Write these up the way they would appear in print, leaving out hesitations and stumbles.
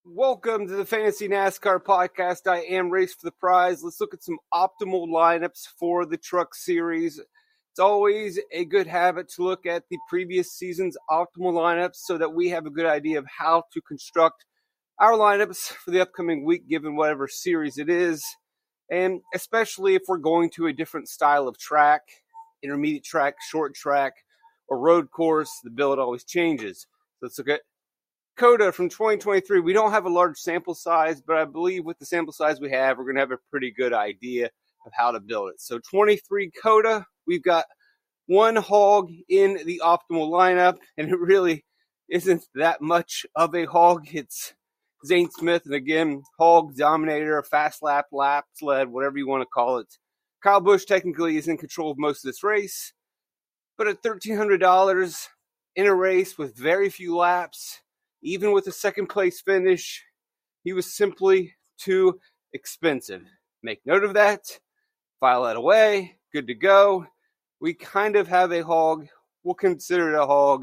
Welcome to the Fantasy NASCAR podcast. I am Race for the Prize. Let's look at some optimal lineups for the Truck Series. It's always a good habit to look at the previous season's optimal lineups so that we have a good idea of how to construct our lineups for the upcoming week, given whatever series it is, and especially if we're going to a different style of track, intermediate track, short track, or road course. The build always changes. So let's look at COTA from 2023. We don't have a large sample size, but I believe with the sample size we have, we're going to have a pretty good idea of how to build it. So 23 COTA, we've got one hog in the optimal lineup, and it really isn't that much of a hog. It's Zane Smith, and again, hog dominator, fast lap sled, whatever you want to call it. Kyle Busch technically is in control of most of this race, but at $1,300 in a race with very few laps, even with a second place finish, he was simply too expensive. Make note of that. File that away. Good to go. We kind of have a hog. We'll consider it a hog.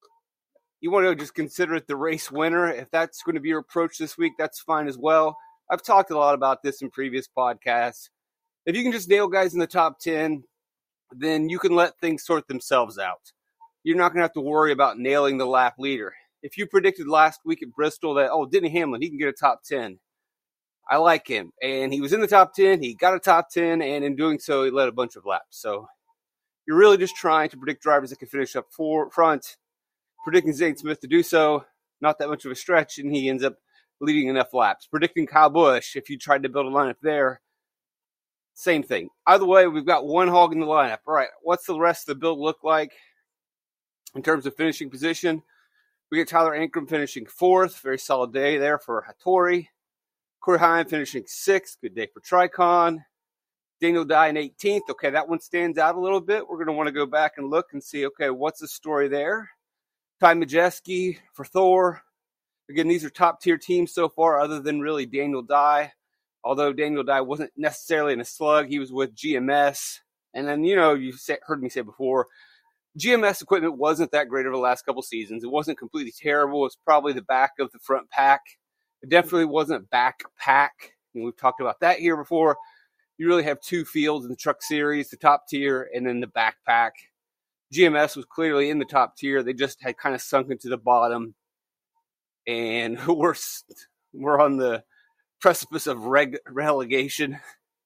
You want to just consider it the race winner. If that's going to be your approach this week, that's fine as well. I've talked a lot about this in previous podcasts. If you can just nail guys in the top 10, then you can let things sort themselves out. You're not going to have to worry about nailing the lap leader. If you predicted last week at Bristol that, Denny Hamlin, he can get a top 10. I like him. And he was in the top 10. He got a top 10. And in doing so, he led a bunch of laps. So you're really just trying to predict drivers that can finish up front. Predicting Zane Smith to do so, not that much of a stretch. And he ends up leading enough laps. Predicting Kyle Busch, if you tried to build a lineup there, same thing. Either way, we've got one hog in the lineup. All right, what's the rest of the build look like in terms of finishing position? We get Tyler Ankrum finishing 4th. Very solid day there for Hattori. Corey Heim finishing 6th. Good day for Tricon. Daniel Dye in 18th. Okay, that one stands out a little bit. We're going to want to go back and look and see, okay, what's the story there? Ty Majeski for Thor. Again, these are top-tier teams so far other than really Daniel Dye. Although Daniel Dye wasn't necessarily in a slug. He was with GMS. And then, you've heard me say before, GMS equipment wasn't that great over the last couple seasons. It wasn't completely terrible. It's probably the back of the front pack. It definitely wasn't back pack. And we've talked about that here before. You really have two fields in the Truck Series, the top tier and then the back pack. GMS was clearly in the top tier. They just had kind of sunk into the bottom. And we're on the precipice of relegation.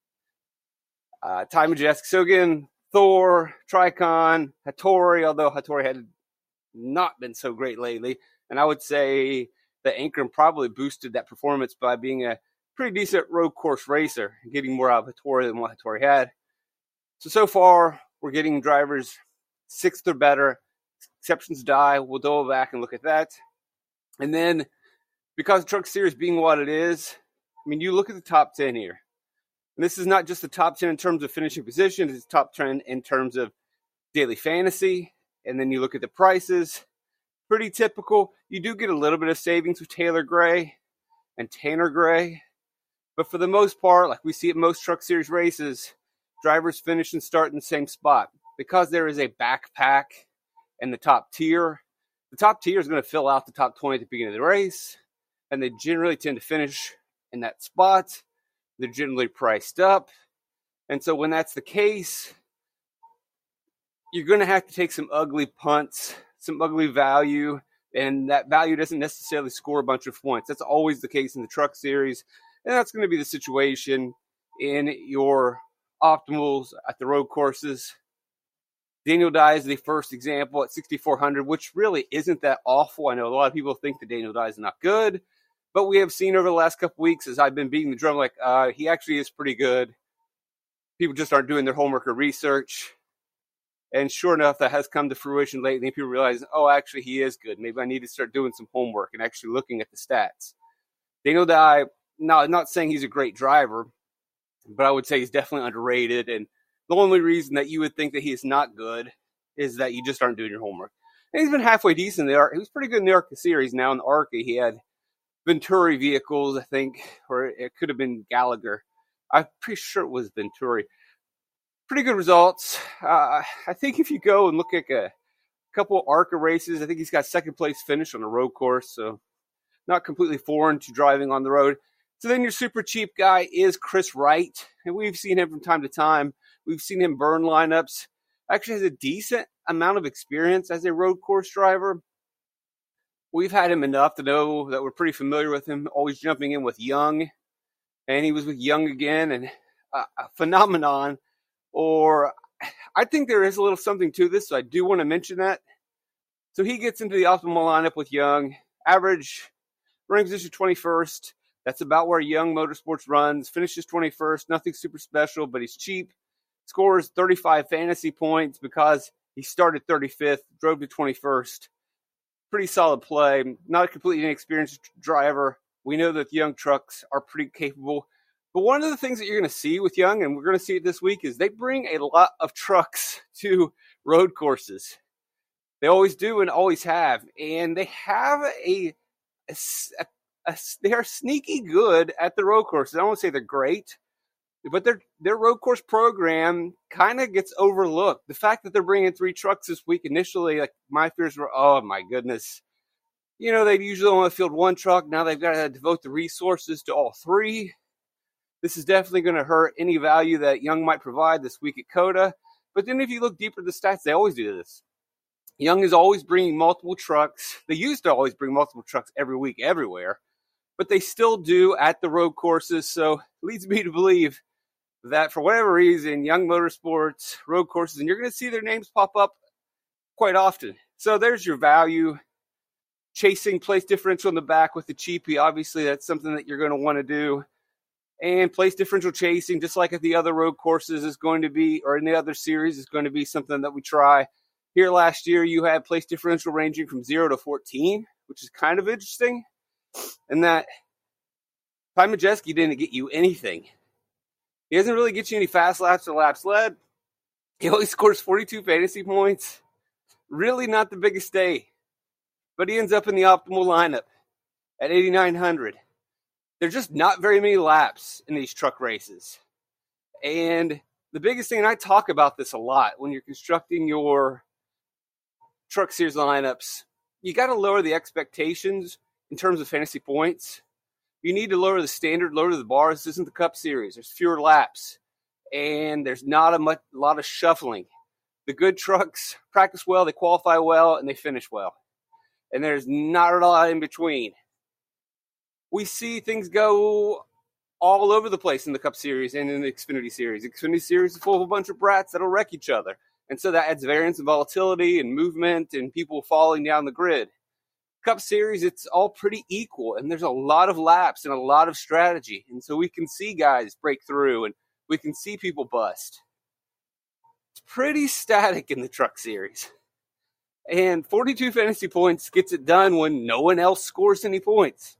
Ty Majeski. So again, Thor, Tricon, Hattori, although Hattori had not been so great lately. And I would say that Ankrum probably boosted that performance by being a pretty decent road course racer, getting more out of Hattori than what Hattori had. So far, we're getting drivers 6th or better. Exceptions die. We'll double back and look at that. And then, because the Truck Series being what it is, you look at the top 10 here. And this is not just the top 10 in terms of finishing position. It's top 10 in terms of daily fantasy. And then you look at the prices. Pretty typical. You do get a little bit of savings with Taylor Gray and Tanner Gray. But for the most part, like we see at most Truck Series races, drivers finish and start in the same spot. Because there is a backpack in the top tier is going to fill out the top 20 at the beginning of the race. And they generally tend to finish in that spot. They're generally priced up. And so when that's the case, you're going to have to take some ugly punts, some ugly value, and that value doesn't necessarily score a bunch of points. That's always the case in the Truck Series, and that's going to be the situation in your optimals at the road courses. Daniel Dye is the first example at 6,400, which really isn't that awful. I know a lot of people think that Daniel Dye is not good. But we have seen over the last couple weeks, as I've been beating the drum, he actually is pretty good. People just aren't doing their homework or research. And sure enough, that has come to fruition lately. People realize, actually, he is good. Maybe I need to start doing some homework and actually looking at the stats. Daniel Dye, no, I'm not saying he's a great driver, but I would say he's definitely underrated. And the only reason that you would think that he is not good is that you just aren't doing your homework. And he's been halfway decent there. He was pretty good in the ARCA series. Now in the ARCA, he had Venturi vehicles, I think, or it could have been Gallagher. I'm pretty sure it was Venturi. Pretty good results. I think if you go and look at a couple ARCA races, I think he's got second place finish on a road course. So not completely foreign to driving on the road. So then your super cheap guy is Chris Wright, and we've seen him from time to time. We've seen him burn lineups. Actually has a decent amount of experience as a road course driver. We've had him enough to know that we're pretty familiar with him, always jumping in with Young, and he was with Young again, and a phenomenon. Or I think there is a little something to this, so I do want to mention that. So he gets into the optimal lineup with Young, average running position 21st. That's about where Young Motorsports runs. Finishes 21st. Nothing super special, but he's cheap. Scores 35 fantasy points because he started 35th, drove to 21st. Pretty solid play. Not a completely inexperienced driver. We know that Young trucks are pretty capable. But one of the things that you're going to see with Young, and we're going to see it this week, is they bring a lot of trucks to road courses. They always do and always have. And they have they are sneaky good at the road courses. I don't want to say they're great, but their road course program kind of gets overlooked. The fact that they're bringing 3 trucks this week, initially, like my fears were, oh my goodness. You know, they usually only field 1 truck. Now they've got to devote the resources to all 3. This is definitely going to hurt any value that Young might provide this week at COTA. But then if you look deeper at the stats, they always do this. Young is always bringing multiple trucks. They used to always bring multiple trucks every week, everywhere. But they still do at the road courses. So it leads me to believe that for whatever reason, Young Motorsports, road courses, and you're going to see their names pop up quite often. So there's your value. Chasing place differential in the back with the cheapie. Obviously, that's something that you're going to want to do. And place differential chasing, just like at the other road courses, is going to be, or in the other series, is going to be something that we try. Here last year, you had place differential ranging from 0 to 14, which is kind of interesting. And that Ty Majeski didn't get you anything. He doesn't really get you any fast laps or laps led. He only scores 42 fantasy points. Really not the biggest day. But he ends up in the optimal lineup at 8,900. There's just not very many laps in these truck races. And the biggest thing, and I talk about this a lot when you're constructing your truck series lineups, you got to lower the expectations in terms of fantasy points. You need to lower the standard, lower the bar. This isn't the Cup Series. There's fewer laps. And there's not a lot of shuffling. The good trucks practice well, they qualify well, and they finish well. And there's not a lot in between. We see things go all over the place in the Cup Series and in the Xfinity Series. The Xfinity Series is full of a bunch of brats that'll wreck each other. And so that adds variance and volatility and movement and people falling down the grid. Cup Series, it's all pretty equal. And there's a lot of laps and a lot of strategy. And so we can see guys break through and we can see people bust. It's pretty static in the Truck Series. And 42 fantasy points gets it done when no one else scores any points.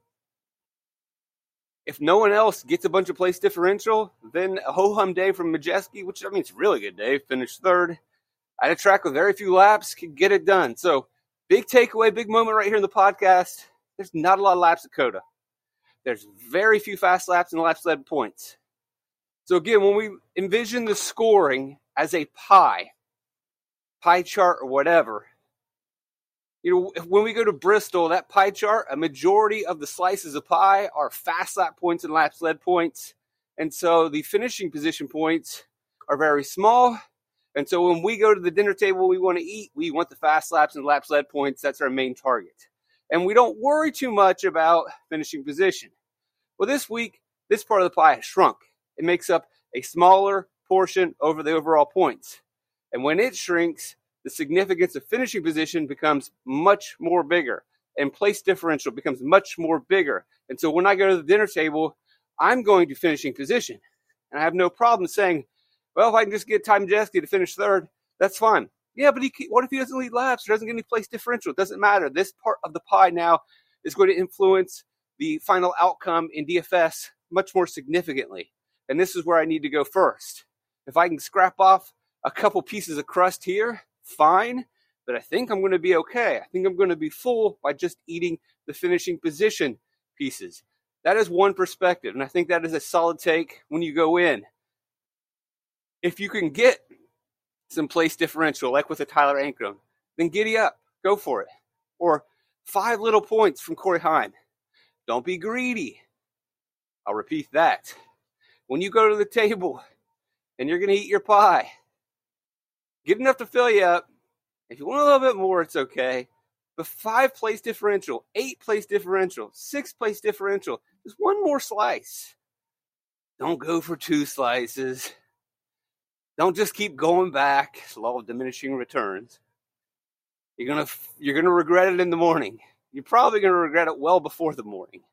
If no one else gets a bunch of place differential, then a ho-hum day from Majeski, which I mean, it's a really good day, finished 3rd. At a track with very few laps, can get it done. So, big takeaway, big moment right here in the podcast. There's not a lot of laps at COTA. There's very few fast laps and laps led points. So again, when we envision the scoring as a pie chart or whatever, you know, when we go to Bristol, that pie chart, a majority of the slices of pie are fast lap points and laps led points. And so the finishing position points are very small. And so when we go to the dinner table we want to eat, we want the fast laps and laps led points. That's our main target. And we don't worry too much about finishing position. Well, this week, this part of the pie has shrunk. It makes up a smaller portion over the overall points. And when it shrinks, the significance of finishing position becomes much more bigger. And place differential becomes much more bigger. And so when I go to the dinner table, I'm going to finishing position. And I have no problem saying, well, if I can just get Ty Majeski to finish 3rd, that's fine. Yeah, but what if he doesn't lead laps or doesn't get any place differential? It doesn't matter. This part of the pie now is going to influence the final outcome in DFS much more significantly. And this is where I need to go first. If I can scrap off a couple pieces of crust here, fine. But I think I'm going to be okay. I think I'm going to be full by just eating the finishing position pieces. That is one perspective. And I think that is a solid take when you go in. If you can get some place differential, like with a Tyler Ankrum, then giddy up. Go for it. Or 5 little points from Corey Heim. Don't be greedy. I'll repeat that. When you go to the table and you're going to eat your pie, get enough to fill you up. If you want a little bit more, it's okay. But 5-place differential, 8-place differential, 6-place differential, just one more slice. Don't go for 2 slices. Don't just keep going back. It's the law of diminishing returns. You're gonna regret it in the morning. You're probably gonna regret it well before the morning.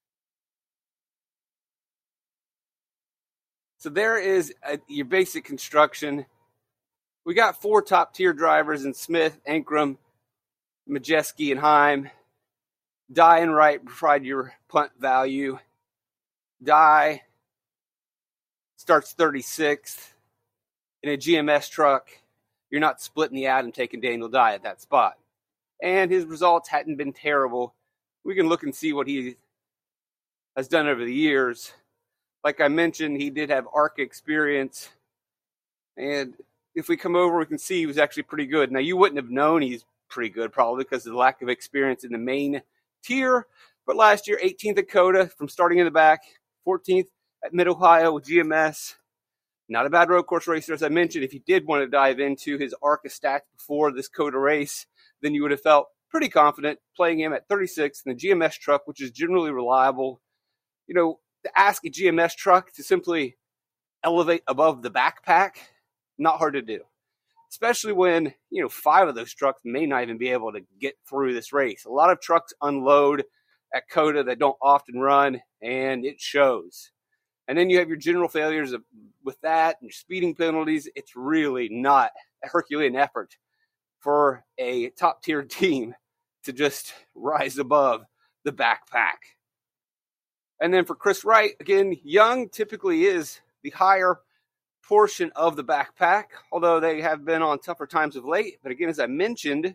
So there is your basic construction. We got 4 top-tier drivers in Smith, Ankrum, Majeski, and Heim. Dye and Wright provide your punt value. Dye starts 36th. In a GMS truck, you're not splitting the ad and taking Daniel Dye at that spot. And his results hadn't been terrible. We can look and see what he has done over the years. Like I mentioned, he did have ARCA experience. And if we come over, we can see he was actually pretty good. Now, you wouldn't have known he's pretty good probably because of the lack of experience in the main tier. But last year, 18th at COTA from starting in the back, 14th at Mid-Ohio with GMS. Not a bad road course racer, as I mentioned. If you did want to dive into his ARCA stats before this COTA race, then you would have felt pretty confident playing him at 36 in the GMS truck, which is generally reliable. You know, to ask a GMS truck to simply elevate above the backpack, not hard to do. Especially when, 5 of those trucks may not even be able to get through this race. A lot of trucks unload at COTA that don't often run, and it shows. And then you have your general failures with that and your speeding penalties. It's really not a Herculean effort for a top-tier team to just rise above the backpack. And then for Chris Wright, again, young typically is the higher portion of the backpack, although they have been on tougher times of late. But again, as I mentioned,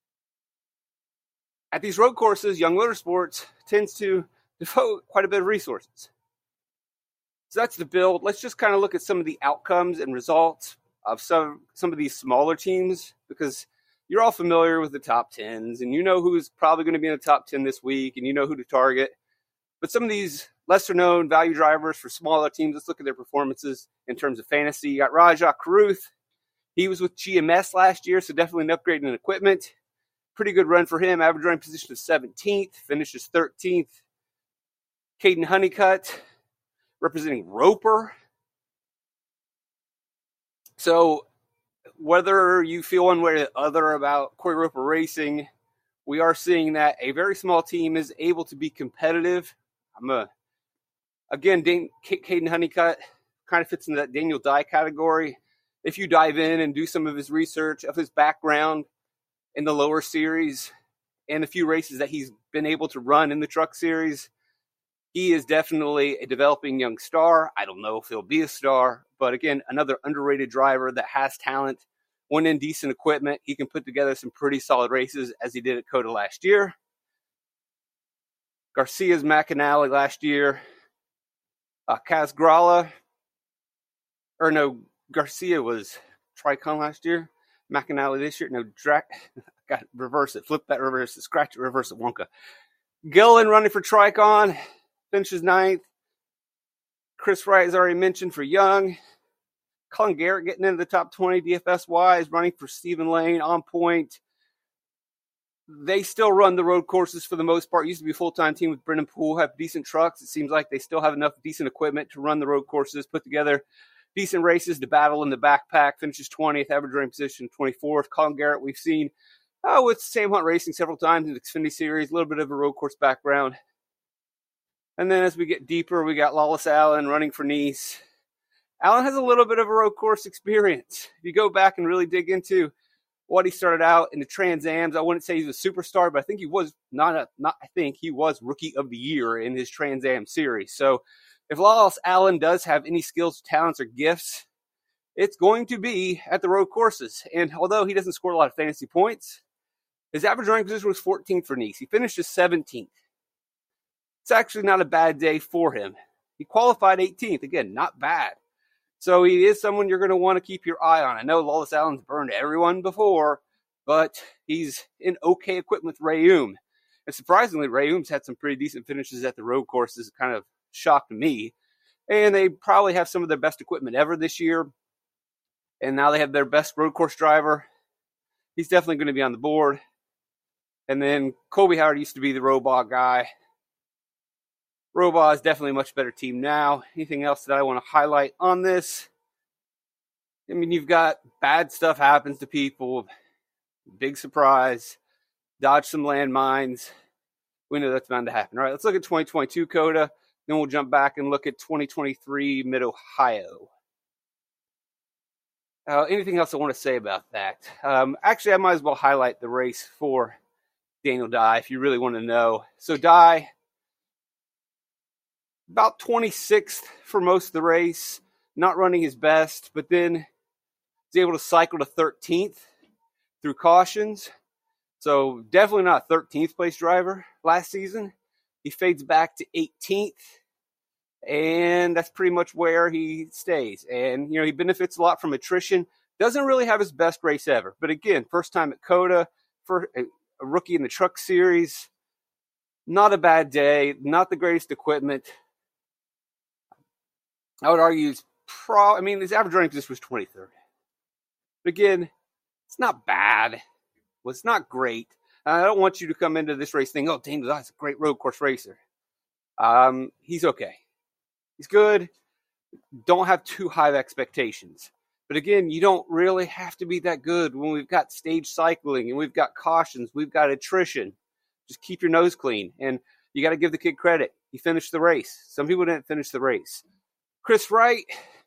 at these road courses, Young Motorsports tends to devote quite a bit of resources. So that's the build. Let's just kind of look at some of the outcomes and results of some of these smaller teams, because you're all familiar with the top 10s, and you know who's probably going to be in the top 10 this week, and you know who to target. But some of these lesser-known value drivers for smaller teams, let's look at their performances in terms of fantasy. You got Rajah Caruth. He was with GMS last year, so definitely an upgrade in equipment. Pretty good run for him. Average running position of 17th, finishes 13th. Caden Honeycutt, representing Roper. So whether you feel one way or the other about Corey Roper Racing, we are seeing that a very small team is able to be competitive. Caden Honeycutt kind of fits into that Daniel Dye category. If you dive in and do some of his research of his background in the lower series and a few races that he's been able to run in the truck series, he is definitely a developing young star. I don't know if he'll be a star, but again, another underrated driver that has talent. When in decent equipment, he can put together some pretty solid races as he did at COTA last year. Garcia's McAnally last year. Garcia was Tricon last year. McAnally this year. Got to reverse it. Flip that, reverse it. Scratch it, reverse it. Wonka. Gillen running for Tricon. Finishes 9th. Chris Wright is already mentioned for Young. Colin Garrett getting into the top 20 DFS-wise, running for Stephen Lane, on point. They still run the road courses for the most part. Used to be a full-time team with Brendan Poole, have decent trucks. It seems like they still have enough decent equipment to run the road courses, put together decent races to battle in the backpack. Finishes 20th, average running position 24th. Colin Garrett, we've seen with Sam Hunt Racing several times in the Xfinity Series, a little bit of a road course background. And then as we get deeper, we got Lawless Allen running for Nice. Allen has a little bit of a road course experience. If you go back and really dig into what he started out in the Trans Ams, I wouldn't say he's a superstar, but I think he was he was Rookie of the Year in his Trans Am series. So if Lawless Allen does have any skills, talents, or gifts, it's going to be at the road courses. And although he doesn't score a lot of fantasy points, his average running position was 14th for Nice. He finished as 17th. It's actually not a bad day for him. He qualified 18th. Again, not bad. So he is someone you're going to want to keep your eye on. I know Lawless Allen's burned everyone before, but he's in okay equipment with Ray Oom. And surprisingly, Ray Ooms had some pretty decent finishes at the road courses. It kind of shocked me. And they probably have some of their best equipment ever this year. And now they have their best road course driver. He's definitely going to be on the board. And then Colby Howard used to be the Robaugh guy. Robaugh is definitely a much better team now. Anything else that I want to highlight on this? I mean, you've got bad stuff happens to people. Big surprise. Dodge some landmines. We know that's bound to happen. All right, let's look at 2022 COTA. Then we'll jump back and look at 2023 Mid-Ohio. Anything else I want to say about that? Actually, I might as well highlight the race for Daniel Dye if you really want to know. So Dye, about 26th for most of the race, not running his best, but then was able to cycle to 13th through cautions. So definitely not a 13th place driver last season. He fades back to 18th, and that's pretty much where he stays. And, he benefits a lot from attrition. Doesn't really have his best race ever. But again, first time at COTA, for a rookie in the Truck Series. Not a bad day. Not the greatest equipment. I would argue his average running position was 23rd. But again, it's not bad. Well, it's not great. I don't want you to come into this race thinking, Daniel Dye's a great road course racer. He's okay. He's good. Don't have too high of expectations. But again, you don't really have to be that good when we've got stage cycling and we've got cautions, we've got attrition. Just keep your nose clean. And you got to give the kid credit. He finished the race. Some people didn't finish the race. Chris Wright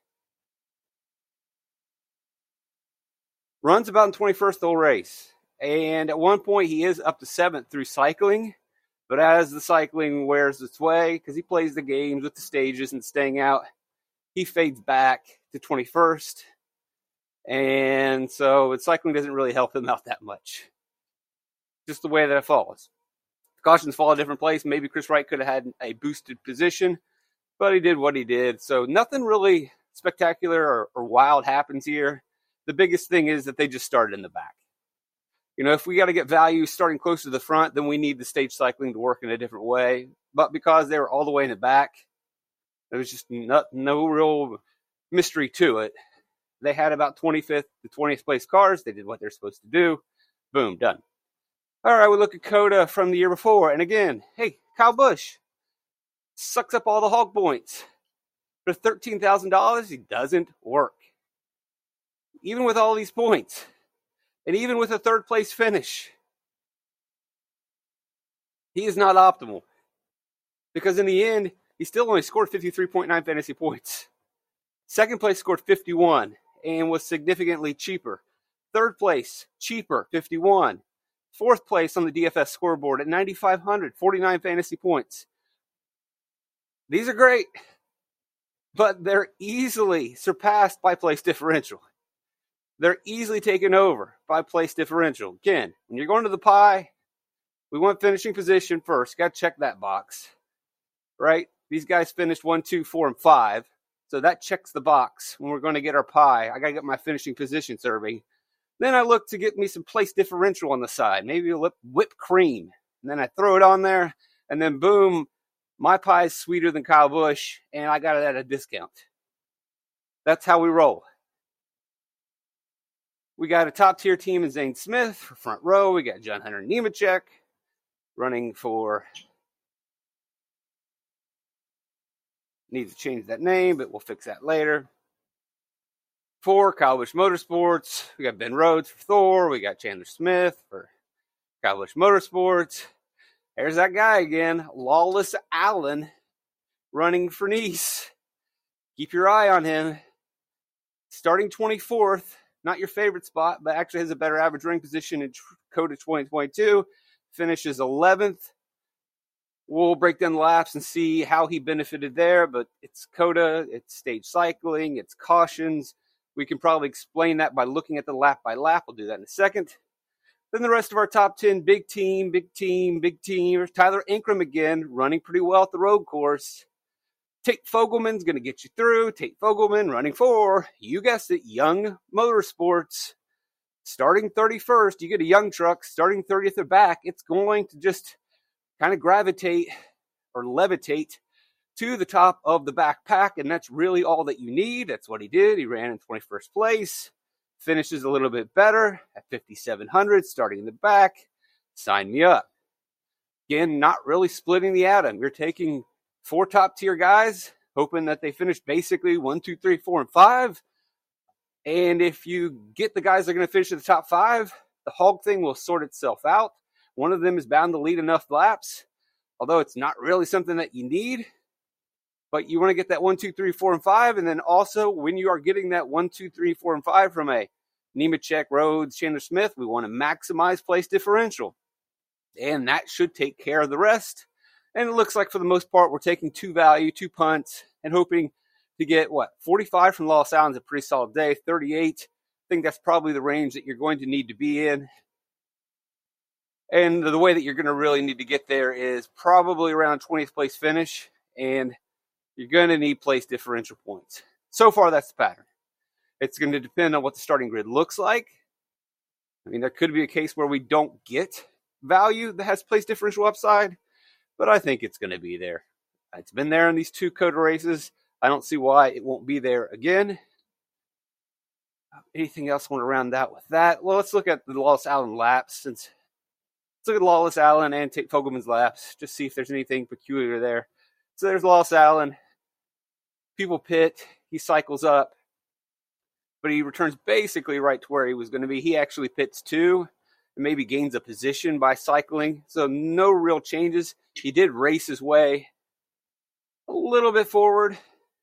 runs about in 21st the whole race. And at one point, he is up to 7th through cycling. But as the cycling wears its way, because he plays the games with the stages and staying out, he fades back to 21st. And so cycling doesn't really help him out that much. Just the way that it falls. If cautions fall a different place, maybe Chris Wright could have had a boosted position. But he did what he did. So nothing really spectacular or wild happens here. The biggest thing is that they just started in the back. If we got to get value starting close to the front, then we need the stage cycling to work in a different way. But because they were all the way in the back, there was just no real mystery to it. They had about 25th to 20th place cars. They did what they're supposed to do. Boom, done. All right, we look at COTA from the year before. And again, hey, Kyle Busch sucks up all the hog points. For $13,000, he doesn't work. Even with all these points. And even with a third place finish, he is not optimal. Because in the end, he still only scored 53.9 fantasy points. Second place scored 51 and was significantly cheaper. Third place, cheaper, 51. Fourth place on the DFS scoreboard at 9,500, 49 fantasy points. These are great, but they're easily surpassed by place differential. They're easily taken over by place differential. Again, when you're going to the pie, we want finishing position first. Got to check that box, right? These guys finished 1, 2, 4, and 5. So that checks the box. When we're going to get our pie, I got to get my finishing position survey. Then I look to get me some place differential on the side, maybe a whipped cream. And then I throw it on there, and then boom, my pie is sweeter than Kyle Busch, and I got it at a discount. That's how we roll. We got a top-tier team in Zane Smith for front row. We got John Hunter Nemechek running for... Need to change that name, but we'll fix that later. For Kyle Busch Motorsports, we got Ben Rhodes for Thor. We got Chandler Smith for Kyle Busch Motorsports. There's that guy again, Lawless Allen, running for Nice. Keep your eye on him. Starting 24th, not your favorite spot, but actually has a better average running position in COTA 2022. Finishes 11th. We'll break down the laps and see how he benefited there, but it's COTA, it's stage cycling, it's cautions. We can probably explain that by looking at the lap by lap. We'll do that in a second. Then the rest of our top 10, big team. Tyler Ankrum again, running pretty well at the road course. Tate Fogelman's going to get you through. Tate Fogelman running for, you guessed it, Young Motorsports. Starting 31st, you get a Young truck. Starting 30th or back, it's going to just kind of gravitate or levitate to the top of the backpack, and that's really all that you need. That's what he did. He ran in 21st place, finishes a little bit better at 5,700, starting in the back. Sign me up. Again, not really splitting the atom. You're taking 4 top-tier guys, hoping that they finish basically 1, 2, 3, 4, and 5. And if you get the guys that are going to finish in the top 5, the hog thing will sort itself out. One of them is bound to lead enough laps, although it's not really something that you need. But you want to get that 1, 2, 3, 4, and 5. And then also, when you are getting that 1, 2, 3, 4, and 5 from a Nemechek, Rhodes, Chandler Smith, we want to maximize place differential. And that should take care of the rest. And it looks like for the most part, we're taking 2 value, 2 punts, and hoping to get, 45 from Lost Allen's a pretty solid day. 38, I think that's probably the range that you're going to need to be in. And the way that you're going to really need to get there is probably around 20th place finish. And you're going to need place differential points. So far, that's the pattern. It's going to depend on what the starting grid looks like. I mean, there could be a case where we don't get value that has place differential upside, but I think it's going to be there. It's been there in these 2 COTA races. I don't see why it won't be there again. Anything else want to round out with that? Well, let's look at the Lost Allen laps. Let's look at Lost Allen and Tate Fogelman's laps, just see if there's anything peculiar there. So there's Lost Allen. People pit. He cycles up, but he returns basically right to where he was going to be. He actually pits 2 and maybe gains a position by cycling. So no real changes. He did race his way a little bit forward.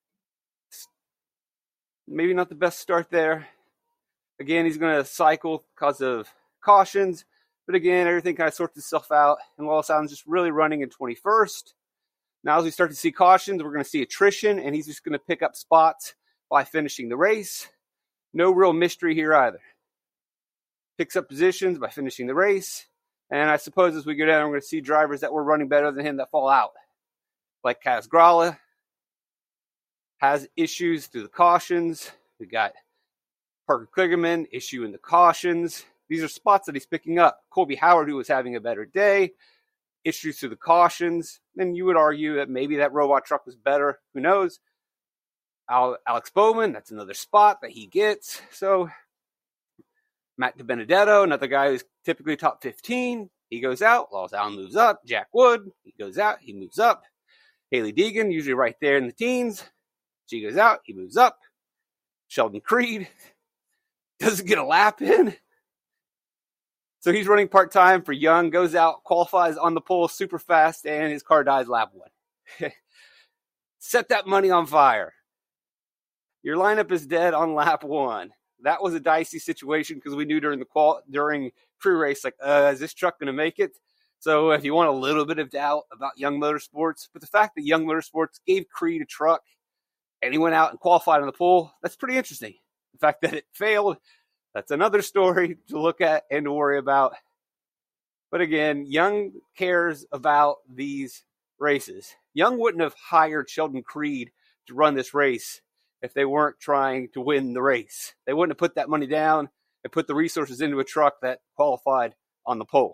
Maybe not the best start there. Again, he's going to cycle because of cautions. But again, everything kind of sorts itself out. And Lost Allen's just really running in 21st. Now, as we start to see cautions, we're going to see attrition. And he's just going to pick up spots by finishing the race. No real mystery here either. Picks up positions by finishing the race. And I suppose as we go down, we're going to see drivers that were running better than him that fall out. Like Kaz Grala has issues through the cautions. We got Parker Kligerman, issue in the cautions. These are spots that he's picking up. Colby Howard, who was having a better day, issues through the cautions. Then you would argue that maybe that robot truck was better. Who knows? Alex Bowman, that's another spot that he gets. So Matt DiBenedetto, another guy who's typically top 15. He goes out. Lost Allen moves up. Jack Wood, he goes out. He moves up. Haley Deegan, usually right there in the teens. She goes out. He moves up. Sheldon Creed doesn't get a lap in. So he's running part-time for Young, goes out, qualifies on the pole super fast, and his car dies lap 1. Set that money on fire. Your lineup is dead on lap 1. That was a dicey situation because we knew during pre-race, is this truck going to make it? So if you want a little bit of doubt about Young Motorsports, but the fact that Young Motorsports gave Creed a truck and he went out and qualified on the pole, that's pretty interesting. The fact that it failed, that's another story to look at and to worry about. But again, Young cares about these races. Young wouldn't have hired Sheldon Creed to run this race if they weren't trying to win the race. They wouldn't have put that money down and put the resources into a truck that qualified on the pole.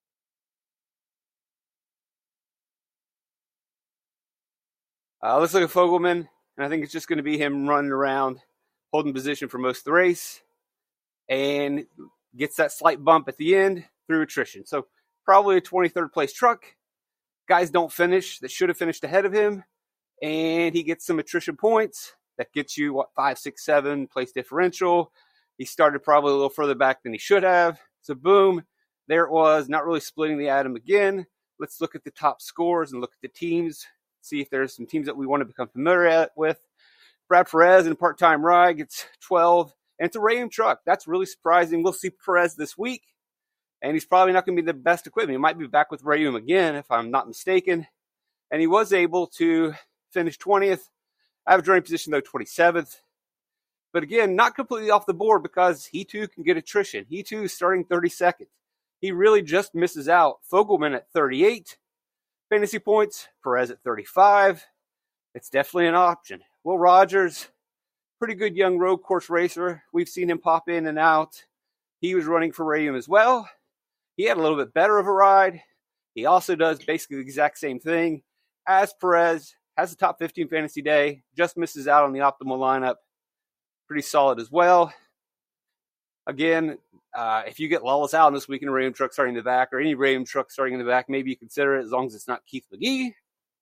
Let's look at Fogelman, and I think it's just going to be him running around, holding position for most of the race, and gets that slight bump at the end through attrition. So probably a 23rd place truck. Guys don't finish that should have finished ahead of him, and he gets some attrition points. That gets you, 5, 6, 7 place differential. He started probably a little further back than he should have. So boom, there it was, not really splitting the atom again. Let's look at the top scores and look at the teams, see if there's some teams that we want to become familiar with. Brad Perez in part-time ride gets 12, and it's a Rayum truck. That's really surprising. We'll see Perez this week, and he's probably not going to be the best equipment. He might be back with Rayum again, if I'm not mistaken. And he was able to finish 20th. Average running position, though, 27th. But again, not completely off the board because he, too, can get attrition. He, too, is starting 32nd. He really just misses out. Fogelman at 38. Fantasy points, Perez at 35. It's definitely an option. Will Rogers, pretty good young road course racer. We've seen him pop in and out. He was running for Rayum as well. He had a little bit better of a ride. He also does basically the exact same thing as Perez, has a top 15 fantasy day, just misses out on the optimal lineup. Pretty solid as well. Again, if you get Lawless out this week in a Radium truck starting in the back, or any Radium truck starting in the back, maybe you consider it as long as it's not Keith McGee.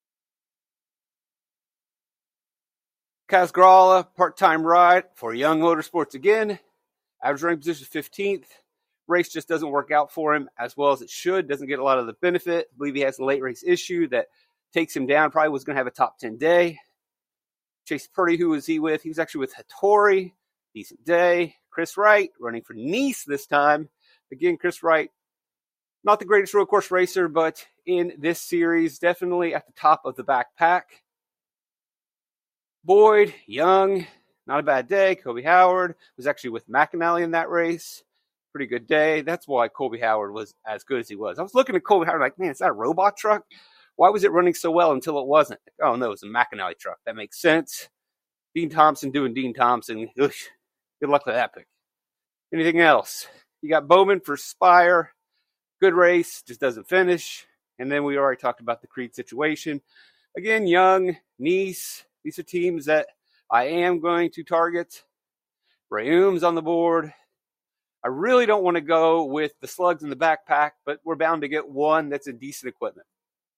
Kaz Grala, part-time ride for Young Motorsports again. Average running position 15th. Race just doesn't work out for him as well as it should. Doesn't get a lot of the benefit. I believe he has a late race issue that takes him down. Probably was going to have a top 10 day. Chase Purdy, who was he with? He was actually with Hattori. Decent day. Chris Wright, running for Nice this time. Again, Chris Wright, not the greatest road course racer, but in this series, definitely at the top of the backpack. Boyd, Young, not a bad day. Kobe Howard was actually with McAnally in that race. Pretty good day. That's why Colby Howard was as good as he was. I was looking at Colby Howard like, man, is that a robot truck? Why was it running so well until it wasn't? Oh, no, it was a McAnally truck. That makes sense. Dean Thompson doing Dean Thompson. Ugh, good luck with that pick. Anything else? You got Bowman for Spire. Good race, just doesn't finish. And then we already talked about the Creed situation. Again, Young, Nice. These are teams that I am going to target. Rayum's on the board. I really don't want to go with the slugs in the backpack, but we're bound to get one that's in decent equipment.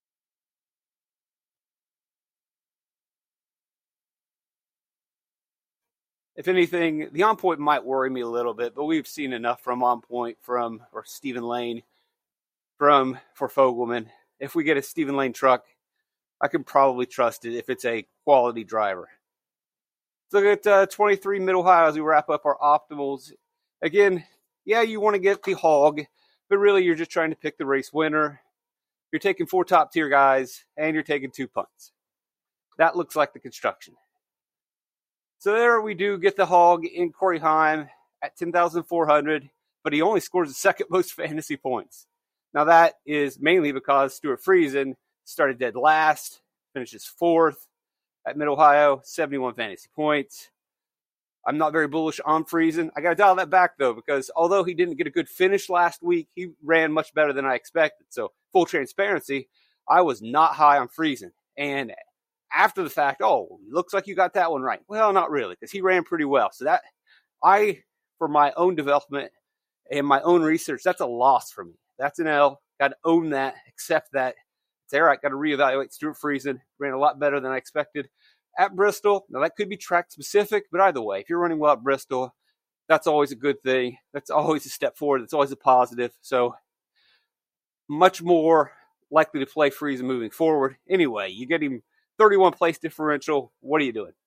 If anything, the On Point might worry me a little bit, but we've seen enough from On Point, or Stephen Lane, for Fogelman. If we get a Stephen Lane truck, I can probably trust it if it's a quality driver. Let's look at 23 Mid-Ohio as we wrap up our optimals. Again, yeah, you want to get the hog, but really you're just trying to pick the race winner. You're taking 4 top-tier guys, and you're taking 2 punts. That looks like the construction. So there we do get the hog in Corey Heim at 10,400, but he only scores the second most fantasy points. Now that is mainly because Stuart Friesen started dead last, finishes 4th at Mid-Ohio, 71 fantasy points. I'm not very bullish on Friesen. I got to dial that back, though, because although he didn't get a good finish last week, he ran much better than I expected. So full transparency, I was not high on Friesen. And after the fact, looks like you got that one right. Well, not really, because he ran pretty well. So that, for my own development and my own research, that's a loss for me. That's an L. Got to own that, accept that. It's all right. Got to reevaluate. Stuart Friesen ran a lot better than I expected at Bristol. Now, that could be track specific, but either way, if you're running well at Bristol, that's always a good thing. That's always a step forward. That's always a positive. So much more likely to play Friesen moving forward. Anyway, you get him 31 place differential. What are you doing?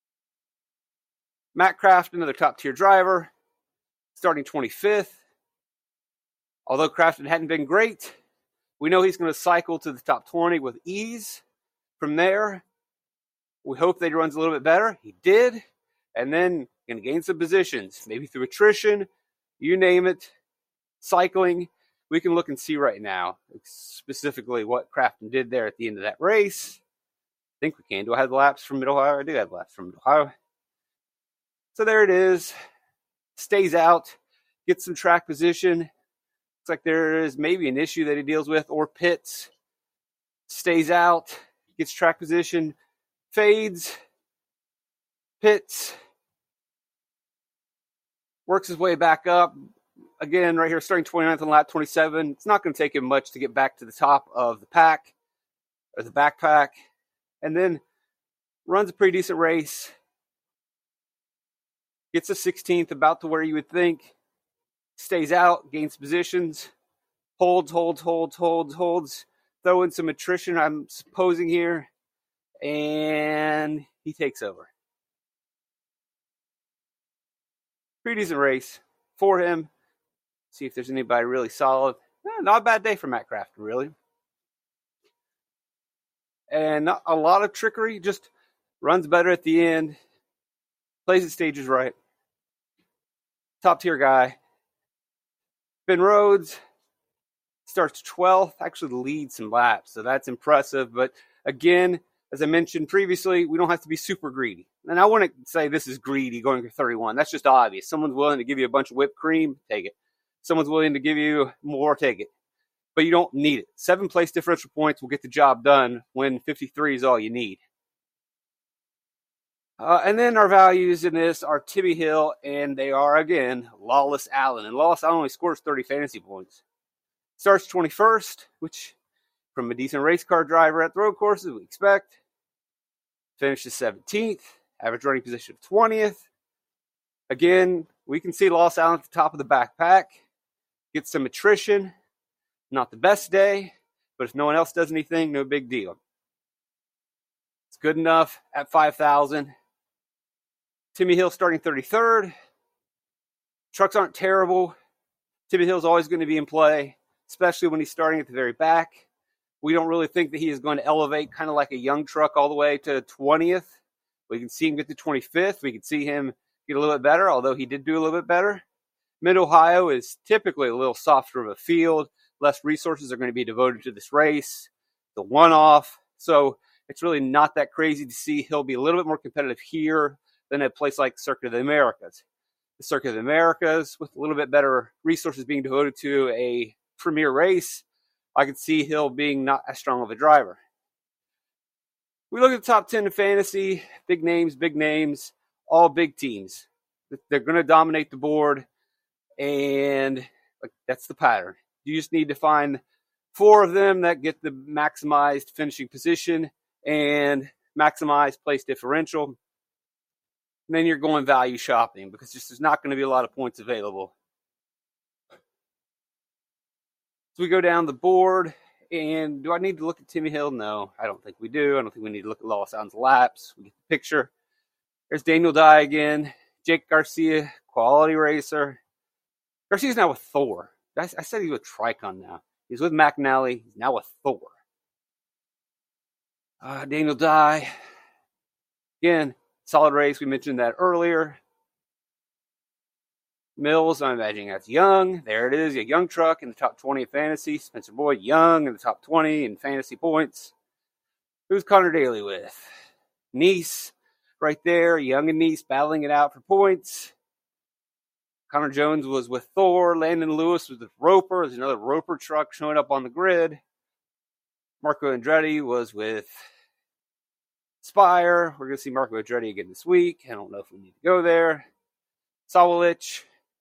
Matt Craft, another top tier driver, starting 25th. Although Crafton hadn't been great, we know he's going to cycle to the top 20 with ease. From there, we hope that he runs a little bit better. He did. And then going to gain some positions, maybe through attrition, you name it, cycling. We can look and see right now specifically what Crafton did there at the end of that race. I think we can. Do I have the laps from Mid-Ohio? I do have laps from Mid-Ohio. So there it is. Stays out. Gets some track position. Looks like there is maybe an issue that he deals with, or pits. Stays out. Gets track position. Fades. Pits. Works his way back up. Again, right here, starting 29th on lap 27. It's not going to take him much to get back to the top of the pack, or the backpack. And then runs a pretty decent race. Gets a 16th, about to where you would think. Stays out, gains positions. Holds. Throw in some attrition, I'm supposing here. And he takes over. Pretty decent race for him. See if there's anybody really solid. Not a bad day for Matt Crafton, really. And not a lot of trickery, just runs better at the end. Plays the stages right. Top tier guy. Ben Rhodes starts 12th, actually leads some laps, so that's impressive. But again, as I mentioned previously, we don't have to be super greedy. And I wouldn't say this is greedy going for 31. That's just obvious. Someone's willing to give you a bunch of whipped cream, take it. Someone's willing to give you more, take it. but you don't need it. 7 place differential points will get the job done when 53 is all you need. And then our values in this are Timmy Hill, and they are, again, Lawless Alan. And Lawless Alan only scores 30 fantasy points. Starts 21st, which from a decent race car driver at the road courses we expect. Finishes 17th, average running position of 20th. Again, we can see Lawless Alan at the top of the backpack. Get some attrition. Not the best day, but if no one else does anything, no big deal. It's good enough at 5,000. Timmy Hill starting 33rd. Trucks aren't terrible. Timmy Hill's always going to be in play, especially when he's starting at the very back. We don't really think that he is going to elevate kind of like a young truck all the way to 20th. We can see him get to 25th. We can see him get a little bit better, although he did do a little bit better. Mid-Ohio is typically a little softer of a field. Less resources are going to be devoted to this race. The one-off. So it's really not that crazy to see Hill be a little bit more competitive here than at a place like Circuit of the Americas. The Circuit of the Americas, with a little bit better resources being devoted to a premier race, I could see Hill being not as strong of a driver. We look at the top 10 in fantasy, big names, all big teams. They're going to dominate the board, and that's the pattern. You just need to find 4 of them that get the maximized finishing position and maximized place differential. And then you're going value shopping because there's not going to be a lot of points available. So we go down the board, and do I need to look at Timmy Hill? No, I don't think we do. I don't think we need to look at Lawless Alan's laps. We get the picture. There's Daniel Dye again. Jake Garcia, quality racer. Garcia's now with Thor. I said he's with Tricon now. He's with McNally. He's now with Thor. Daniel Dye. Again, solid race. We mentioned that earlier. Mills, I'm imagining that's Young. There it is, a Young truck in the top 20 of fantasy. Spencer Boyd, Young in the top 20 in fantasy points. Who's Connor Daly with? Nice, right there. Young and Nice battling it out for points. Connor Jones was with Thor. Landon Lewis was with Roper. There's another Roper truck showing up on the grid. Marco Andretti was with Spire. We're going to see Marco Andretti again this week. I don't know if we need to go there. Sawalich,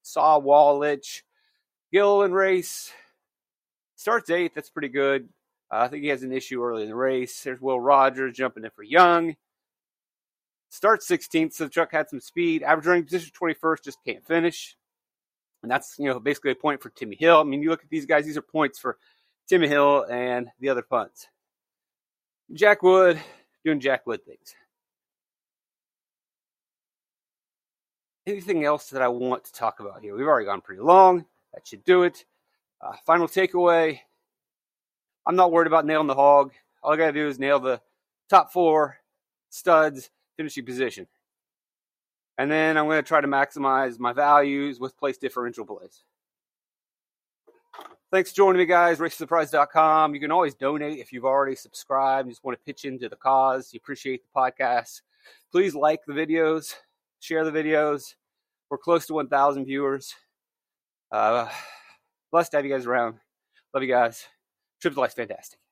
Gill and race. Starts 8th. That's pretty good. I think he has an issue early in the race. There's Will Rogers jumping in for Young. Starts 16th, so the truck had some speed. Average running position 21st, just can't finish. And that's, basically a point for Timmy Hill. I mean, you look at these guys, these are points for Timmy Hill and the other punts. Jack Wood, doing Jack Wood things. Anything else that I want to talk about here? We've already gone pretty long. That should do it. Final takeaway. I'm not worried about nailing the hog. All I got to do is nail the top 4 studs, finishing position. And then I'm going to try to maximize my values with place differential plays. Thanks for joining me, guys. RaceForThePrize.com. You can always donate if you've already subscribed. You just want to pitch into the cause. You appreciate the podcast. Please like the videos. Share the videos. We're close to 1,000 viewers. Blessed to have you guys around. Love you guys. Trip to Life's fantastic.